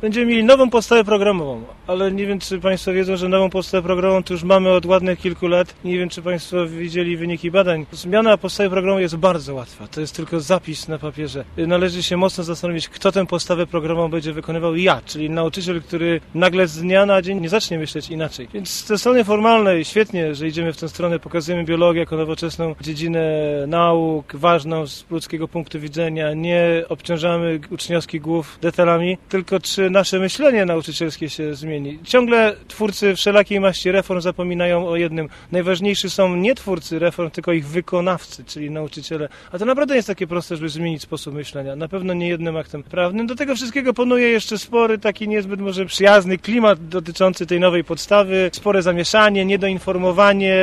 Będziemy mieli nową podstawę programową, ale nie wiem, czy Państwo wiedzą, że nową podstawę programową to już mamy od ładnych kilku lat. Nie wiem, czy Państwo widzieli wyniki badań. Zmiana podstawy programowej jest bardzo łatwa. To jest tylko zapis na papierze. Należy się mocno zastanowić, kto tę podstawę programową będzie wykonywał. Ja, czyli nauczyciel, który nagle z dnia na dzień nie zacznie myśleć inaczej. Więc z tej strony formalnej świetnie, że idziemy w tę stronę, pokazujemy biologię jako nowoczesną dziedzinę nauk, ważną z ludzkiego punktu widzenia. Nie obciążamy uczniowskich głów detalami, tylko czy nasze myślenie nauczycielskie się zmieni. Ciągle twórcy wszelakiej maści reform zapominają o jednym. Najważniejsi są nie twórcy reform, tylko ich wykonawcy, czyli nauczyciele. A to naprawdę jest takie proste, żeby zmienić sposób myślenia. Na pewno nie jednym aktem prawnym. Do tego wszystkiego panuje jeszcze spory, taki niezbyt może przyjazny klimat dotyczący tej nowej podstawy, spore zamieszanie, niedoinformowanie.